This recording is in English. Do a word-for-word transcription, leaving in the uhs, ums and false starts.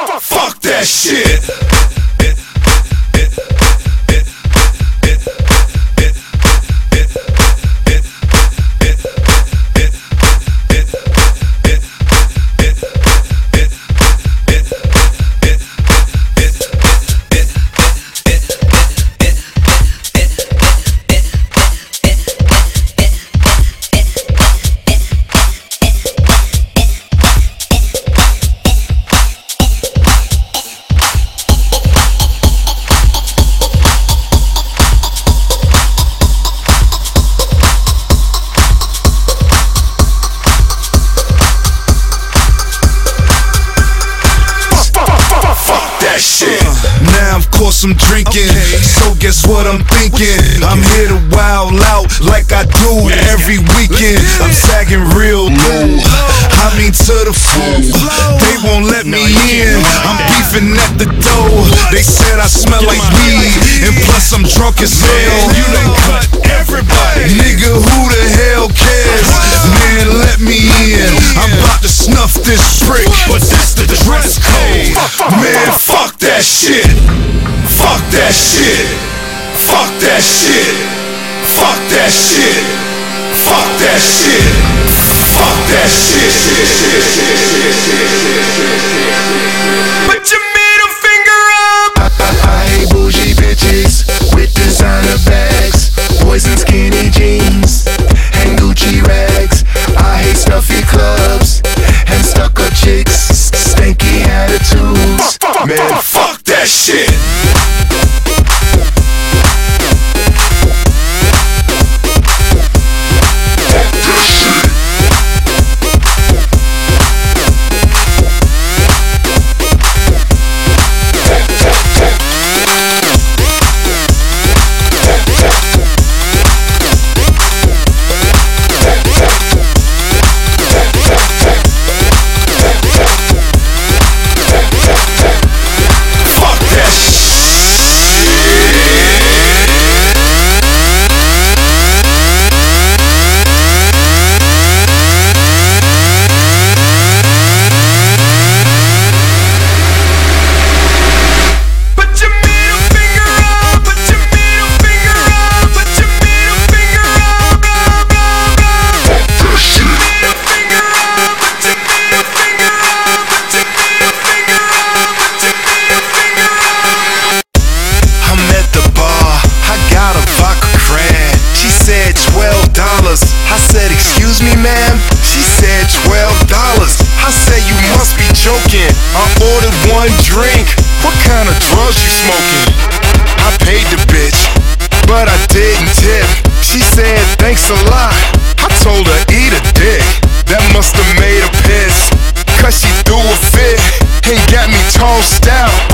Fuck that shit. Now of course I'm drinking, okay. So guess what I'm thinking? I'm here to wild out like I do every weekend. I'm sagging real low, I mean to the fool. They won't let me in, I'm beefing at the door. They said I smell like weed, and plus I'm drunk as hell. You done cut everybody, nigga, who the hell cares? Man, let me in, I'm about to snuff this prick, but that's the dress code. Man, fuck that shit. Fuck that shit. Fuck that shit. Fuck that shit. Fuck that shit. Fuck that shit. Put your middle finger up. I, I hate bougie bitches with designer bags, boys in skinny jeans and Gucci rags. I hate stuffy clubs and stuck-up chicks, stanky attitudes. Man, fuck that shit. I said, excuse me, ma'am? She said twelve dollars. I said, you must be joking. I ordered one drink. What kind of drugs you smoking? I paid the bitch, but I didn't tip. She said, thanks a lot. I told her, eat a dick. That must have made her piss, cause she threw a fit and got me tossed out.